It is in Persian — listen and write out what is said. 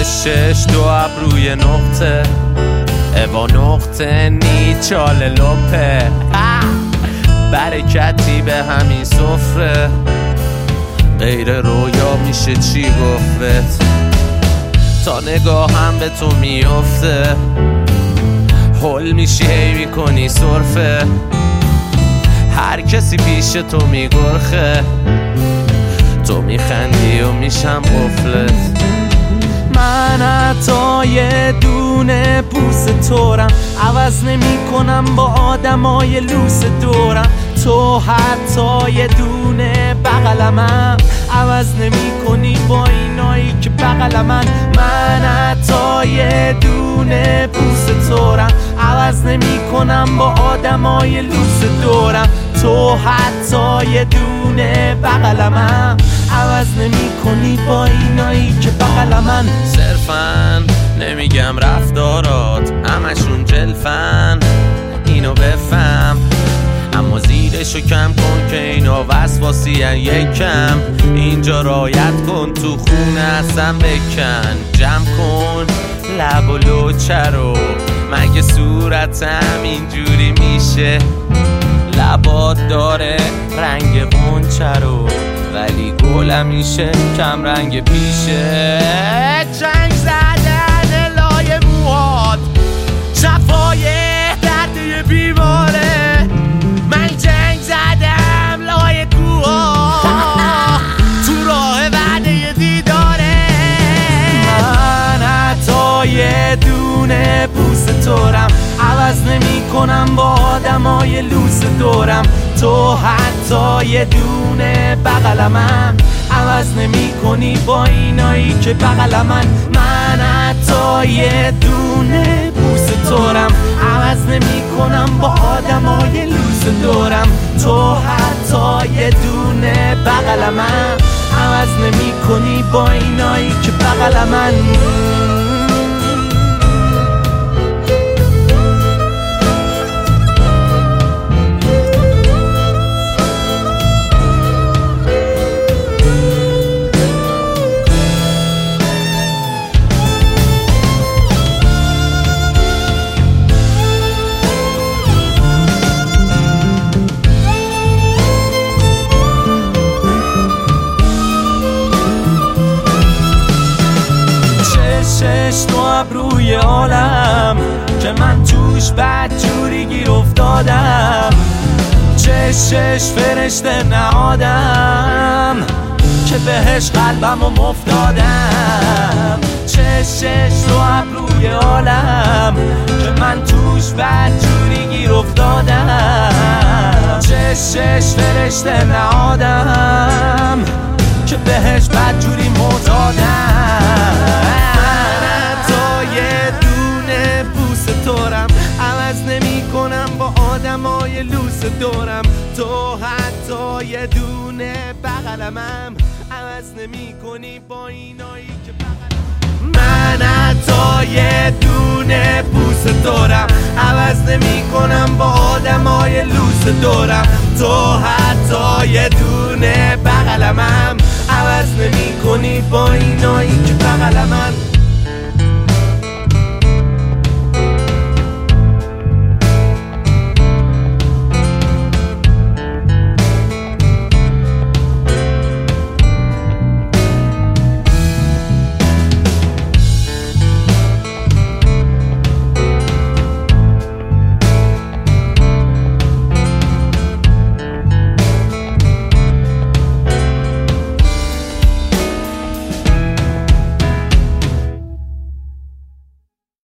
چشش دو ابروی نقطه اوا نقطه نی چاله لپه برکتی به همین سفره غیر رویا میشه چی گفت تا نگاهم به تو میفته هل میشی هی میکنی سرفه هر کسی پیش تو میگرخه تو میخندی و میشم قفلت من حتی یه دونه پوست تورم عوض نمی کنم با آدمای لوس دورم تو حتی یه دونه بغلمم عوض نمی کنی با اینایی که بغل من حتی یه دونه پوست تورم عوض نمی کنم با آدمای لوس دورم تو حتی یه دونه بغلمم عوض نمی کنی با اینایی که بغل من صرفاً نمیگم رفتارات همشون جلفن اینو بفهم اما زیرشو کم کن که اینا وسواسی یکم اینجا رایت کن تو خونه اصلا بکن جمع کن لب و لوچه رو مگه صورتم اینجوری میشه لبات داره رنگ غنچه رو ولی گلم میشه کم رنگ پیشه چنگ زدن لای موهات شفای درد بیماره من جنگ زدم لای کوها تو راه وعده دیداره من حتی یه دونه پوست تورم عوض نمی کنم با آدمای لوس دورم تو حتی یه دونه بغلمم عوض نمی کنی با اینایی که بغل من حتی یه دونه پوست تورم عوض نمی کنم با آدمای لوس دورم تو حتی یه دونه بغلمم عوض نمی کنی با اینایی که بغل من چشش تو ابروی عالم که من توش بدجوری گیر افتادم چشش فرشته نهادم که بهش قلبم و مفتادم چشش تو ابروی عالم که من توش بدجوری گیر افتادم چشش فرشته نهادم که بهش بدجوری معتادم تورم عوض نمی کنم با آدمای لوس دورم تو حتی یه دونه بغلمم عوض نمی کنی با اینایی که بغلم من حتی یه دونه پوست دورم عوض نمی کنم با آدمای لوس دورم تو حتی یه دونه بغلمم عوض نمی کنی با اینایی که بغلمم